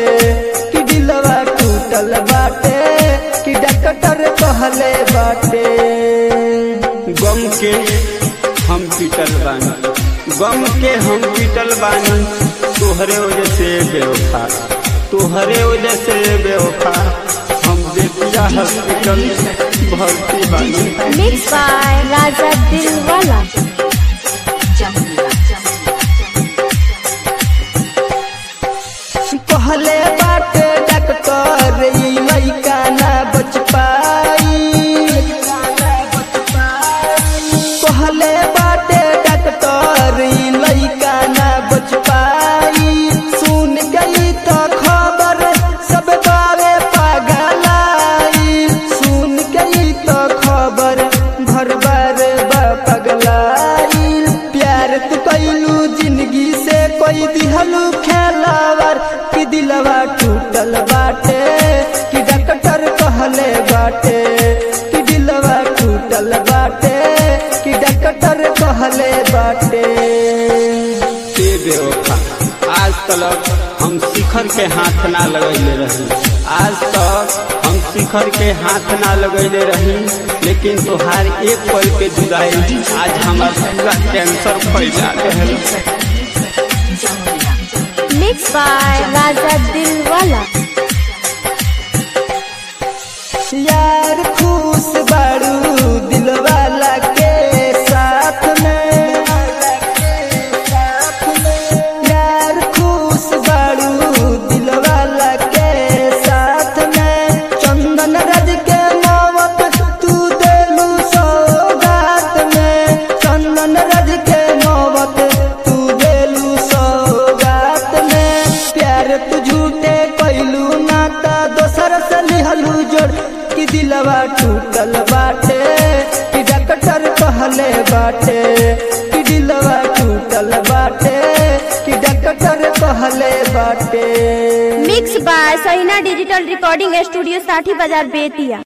कि दिलवा टूटल बाटे कि डॉक्टर कहले बाटे। गम के हम पीटल बानी, गम के हम पीटल बानी, तोहरे वजह से बेवफा, तोहरे वजह से बेवफा हम बेतिया हॉस्पिटल भर्ती बानी। Mix by Raja Dilwala. कहले बाटे डॉक्टर ई लइका ना बच पाई, कहले बाटे डॉक्टर ई लइका ना बच पाई। सुन गई तो खबर सब बारे पगलाई, सुन गई तो खबर घर बार पगलाई। प्यार तू कैलू जिंदगी से कोई दिहलू खेलावर कि दिलवा टूटल बाटे कि डॉक्टर कहले बाटे, कि दिलवा टूटल बाटे कि डॉक्टर कहले बाटे। बेवफा आज तक हम शिखर के हाथ ना लगैले रही, आज तक हम शिखर के हाथ ना लगैले रही, लेकिन तोहार एक पल के जुदाई आज हमारा पूरा कैंसर फैला रहे। Mix by Raja Dilwala. यार खुश बारू दिलवाला के साथ में, यार खुश बारू दिलवाला के साथ में। चंदन राज के मौत तू देलू सौगात में, चंदन राज के मौत तू देलू सौगात में। प्यार तू झूठे कैलू नाता दोसर से लिहलू जोड़ कि दिलवा टूटल बाटे कि डॉक्टर कहले बाटे, कि दिलवा टूटल बाटे कि डॉक्टर कहले बाटे। Mix by Sahina digital recording studio 60 बाजार बेतिया।